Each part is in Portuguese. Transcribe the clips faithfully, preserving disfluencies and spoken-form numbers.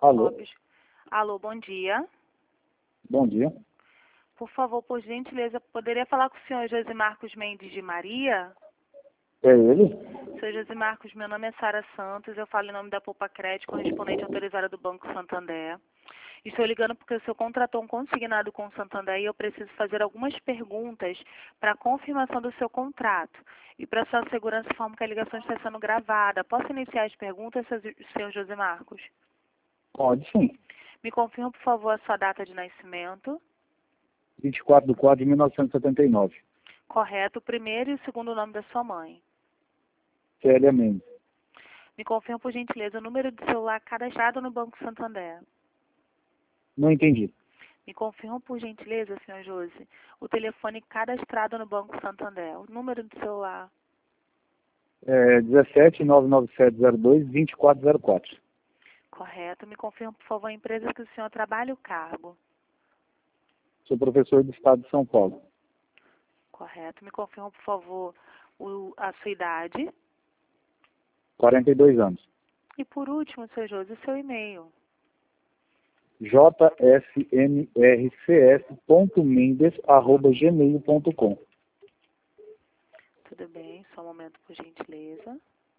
Alô? Lopes. Alô, bom dia. Bom dia. Por favor, por gentileza, poderia falar com o senhor José Marcos Mendes de Maria? É ele? Senhor José Marcos, meu nome é Sara Santos, eu falo em nome da Poupa Crédito, correspondente autorizada do Banco Santander. Estou ligando porque o senhor contratou um consignado com o Santander e eu preciso fazer algumas perguntas para a confirmação do seu contrato. E para sua segurança, informo que a ligação está sendo gravada. Posso iniciar as perguntas, senhor José Marcos? Pode sim. Me confirma, por favor, a sua data de nascimento. vinte e quatro de quatro de mil novecentos e setenta e nove. Correto, o primeiro e o segundo nome da sua mãe. Célia Mendes. Me confirma, por gentileza, o número de celular cadastrado no Banco Santander. Não entendi. Me confirma, por gentileza, senhor Josi, o telefone cadastrado no Banco Santander. O número de celular. É dezessete, nove nove sete zero dois, vinte e quatro zero quatro. Correto. Me confirma, por favor, a empresa que o senhor trabalha e o cargo. Sou professor do Estado de São Paulo. Correto. Me confirma, por favor, o, a sua idade. quarenta e dois anos. E, por último, senhor Josi, o seu e-mail. j s m r c s ponto mendes arroba gmail ponto com. Tudo bem, só um momento, por gentileza.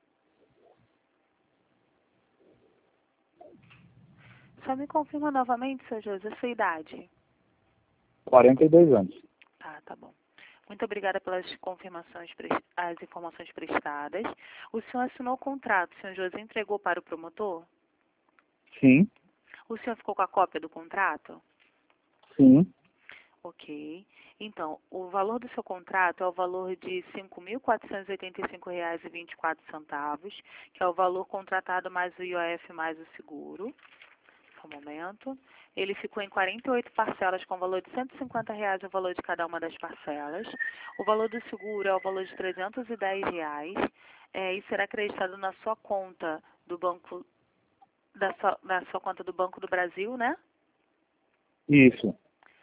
Só me confirma novamente, senhor Josi, a sua idade. quarenta e dois anos. Tá, tá bom. Muito obrigada pelas confirmações, as informações prestadas. O senhor assinou o contrato, o senhor José entregou para o promotor? Sim. O senhor ficou com a cópia do contrato? Sim. Ok. Então, o valor do seu contrato é o valor de cinco mil quatrocentos e oitenta e cinco reais e vinte e quatro centavos, que é o valor contratado mais o I O F mais o seguro. Só um momento. Ele ficou em quarenta e oito parcelas com valor de cento e cinquenta reais o valor de cada uma das parcelas. O valor do seguro é o valor de trezentos e dez reais é, e será acreditado na sua conta do banco, da sua, na sua conta do Banco do Brasil, né? Isso.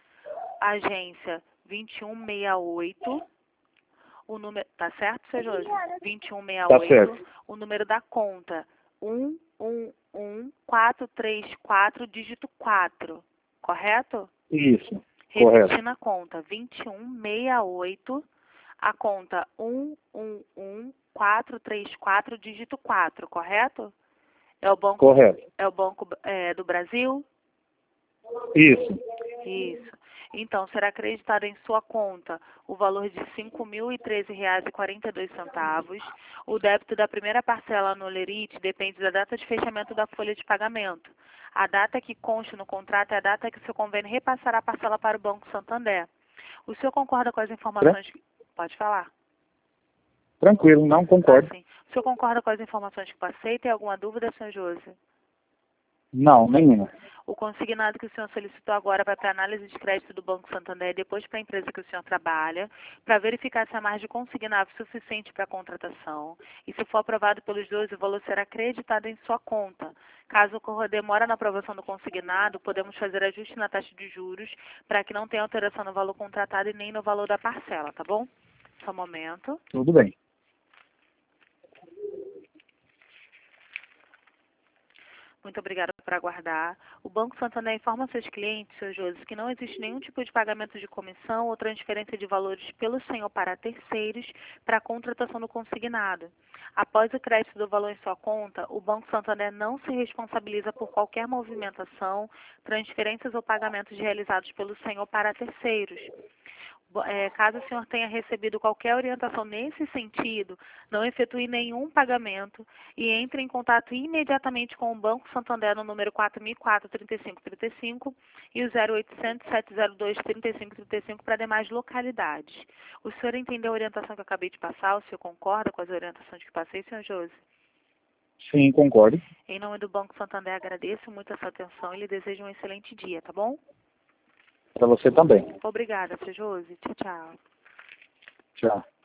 Agência vinte e um sessenta e oito. O número, tá certo, senhor José? vinte e um sessenta e oito. Tá certo. O número da conta um um um quatro três quatro, dígito quatro, correto? Isso. Repetindo Correto. a conta, vinte e um sessenta e oito, a conta um um um quatro três quatro, dígito quatro, correto? É o banco, Correto. é o banco é, do Brasil? Isso. Isso. Então, será acreditado em sua conta o valor de cinco mil e treze reais e quarenta e dois centavos. O débito da primeira parcela no Lerite depende da data de fechamento da folha de pagamento. A data que consta no contrato é a data que o seu convênio repassará a parcela para o Banco Santander. O senhor concorda com as informações? Pode falar. Tranquilo, não concordo. Ah, sim. O senhor concorda com as informações que passei? Tem alguma dúvida, senhor José? Não, nenhuma. O consignado que o senhor solicitou agora vai para a análise de crédito do Banco Santander e depois para a empresa que o senhor trabalha, para verificar se há margem consignável suficiente para a contratação. E se for aprovado pelos dois, o valor será acreditado em sua conta. Caso ocorra demora na aprovação do consignado, podemos fazer ajuste na taxa de juros para que não tenha alteração no valor contratado e nem no valor da parcela, tá bom? Só um momento. Tudo bem. Muito obrigada por aguardar. O Banco Santander informa seus clientes, senhor José, que não existe nenhum tipo de pagamento de comissão ou transferência de valores pelo senhor para terceiros para a contratação do consignado. Após o crédito do valor em sua conta, o Banco Santander não se responsabiliza por qualquer movimentação, transferências ou pagamentos realizados pelo senhor para terceiros. É, caso o senhor tenha recebido qualquer orientação nesse sentido, não efetue nenhum pagamento e entre em contato imediatamente com o Banco Santander no número quatro mil e quatro, trinta e cinco trinta e cinco e o zero oitocentos, sete zero dois, trinta e cinco trinta e cinco para demais localidades. O senhor entendeu a orientação que eu acabei de passar? O senhor concorda com as orientações que passei, senhor José? Sim, concordo. Em nome do Banco Santander, agradeço muito a sua atenção e lhe desejo um excelente dia, tá bom? Para você também. Obrigada, senhor José. Tchau, tchau. Tchau.